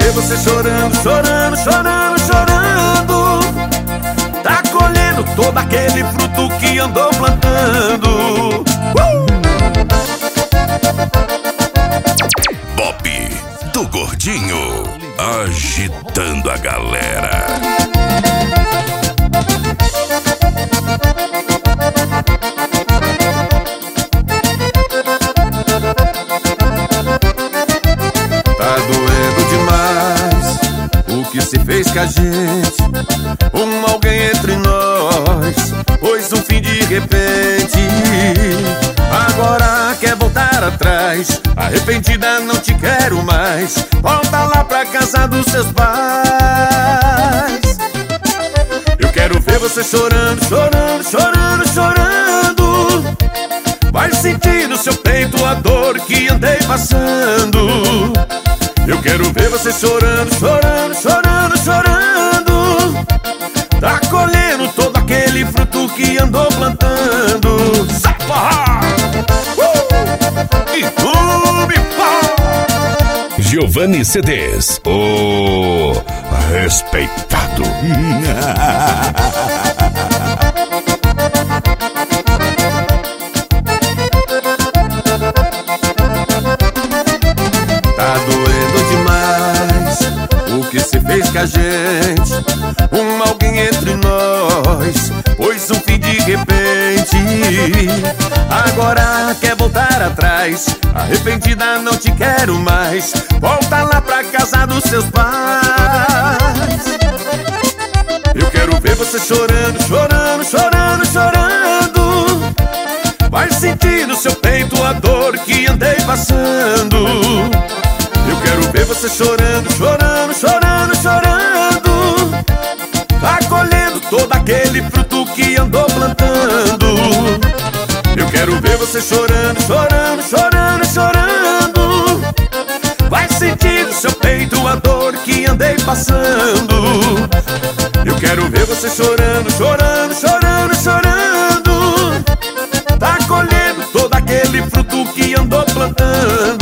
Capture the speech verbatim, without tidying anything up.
ver você chorando, chorando, chorando, chorando. Tá colhendo todo aquele fruto que andou plantando. uh! Bob do Gordinho, agitando a galera. Tá doendo demais o que se fez com a gente. Um alguém entre nós, pois um fim de repente. Agora quer voltar atrás, arrependida, não te quero mais. Volta lá pra casa dos seus pais. Eu quero ver você chorando, chorando, chorando, chorando. Vai sentir no seu peito a dor que andei passando. Eu quero ver você chorando, chorando, chorando, chorando. Tá colhendo todo aquele fruto que andou plantando. Safarra! Uh! E clube pá! Giovanni C Ds, o respeitado. Tá doendo demais o que se fez com a gente. Um alguém entre nós, pois um fim de repente. Agora quer voltar atrás, arrependida, não te quero mais. Volta lá pra casa dos seus pais. Eu quero ver você chorando, chorando, chorando, chorando. Vai sentir no seu peito a dor que andei passando. Eu quero ver você chorando, chorando, chorando, chorando. Tá colhendo todo aquele fruto que andou plantando. Eu quero ver você chorando, chorando, chorando, chorando. Vai sentir no seu peito a dor que andei passando. Eu quero ver você chorando, chorando, chorando, chorando. Tá colhendo todo aquele fruto que andou plantando.